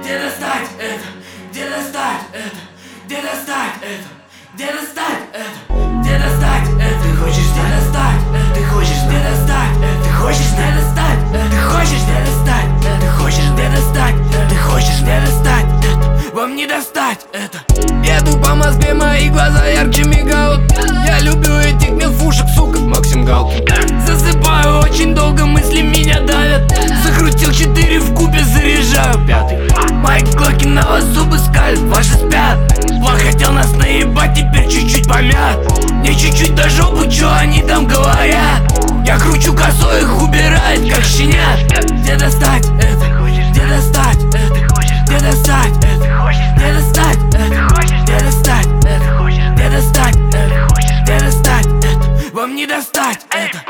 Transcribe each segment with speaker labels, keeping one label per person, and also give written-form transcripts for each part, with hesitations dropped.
Speaker 1: Где достать это? Где достать это? Где достать это? Где достать это? Где достать это? Ты хочешь где достать это? Ты хочешь где достать это? Ты хочешь где достать это? Ты хочешь где достать это? Ты хочешь где достать это? Ты хочешь где достать это? Вам не достать это.
Speaker 2: Еду по Москве, мои глаза ярче мигают. Я люблю этих милфушек, сука, Максим Галкин. Засыпаю очень долго, мысли меня давят. Закрутил 4 вкупе, заряжаю 5-й. Майк Глокин на вас зубы скалит, ваши спят. План хотел нас наебать, теперь чуть-чуть помят. Мне чуть-чуть до жопы, чё они там говорят. Я кручу косой, их убирает, как щенят. Где достать это? Где достать это? Где достать это? Где достать это? Где достать это? Где достать это? Где достать это? Вам не достать это.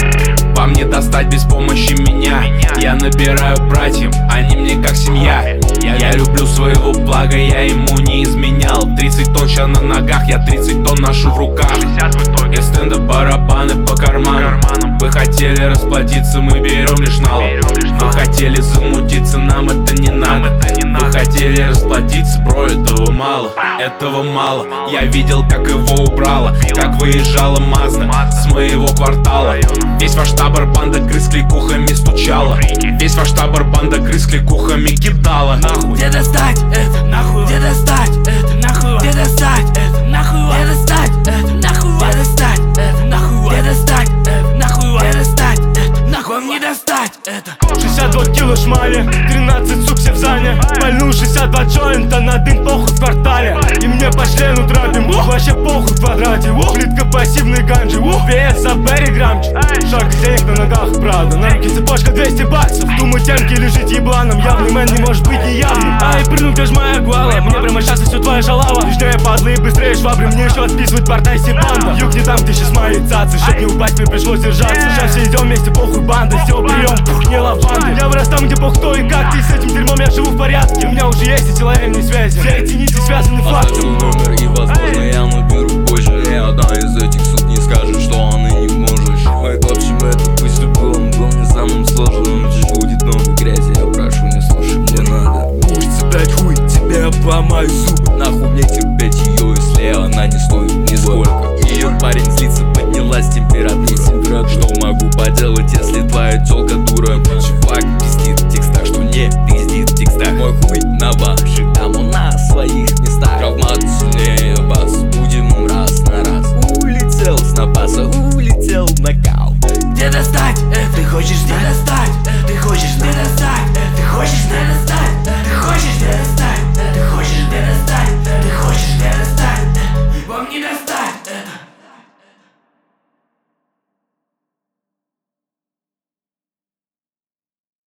Speaker 3: Вам не достать без помощи меня. Я набираю братьям, они мне как семья. Я люблю своего блага, я ему не изменял. 30 тонн ща на ногах, я 30 тонн ношу в руках. И стенда барабаны по карманам. Вы хотели расплатиться, мы берем лишь налог. Вы хотели замутиться, нам это не надо. Вы хотели расплатиться, бро, этого мало. Этого мало. Я видел, как его убрала, как выезжала Мазда с моего квартала. Весь ваш табор банда крыс кликухами стучала. Весь ваш табор банда крыс кликухами кидала. Нахуй.
Speaker 1: Где достать это? Нахуй. Где достать это? Нахуй. Где достать это? Нахуй. Где достать это? Нахуй. Где достать это? Нахуй. Где достать это? Нахуй. Где достать это? Нахуй. Вам не достать это.
Speaker 4: 62 кило шмали, 13 сук все в зане. Пальну 62 джойнта на дым, похуй в квартале. И мне по члену тратим, вообще похуй в квадрате. Плитка пассивный ганджи, вес за Берри граммчик. Шарка денег на ногах, правда, на руки цепочка 200 баксов. Думаю, тянки лежит ебланом, явный мэн не может быть неявным. Ай, прыгнул, ты ж моя гуала, мне прямо сейчас и все твоя шалава. Южнее падлы и быстрее швабры, мне еще отписывают порта и банда. Юг не там, где сейчас мои цацы, чтоб не упасть, мне пришлось держаться. Сейчас все идем вместе, похуй банда, сделал прием, пух, не лаванды. Я вырос там, где бог кто и как, ты с этим дерьмом я живу в порядке. У меня уже есть эти лояльные связи, все эти нити связаны фактом.
Speaker 5: Оставил номер и возможно я наберу позже. Ни одна из этих сук не скажет, что она не может. Мы топчем это, пусть было не самым сложным. Здесь будет много грязи, я прошу, не слушай, мне надо.
Speaker 4: Пусть цеплять хуй, тебе обломаю, сука.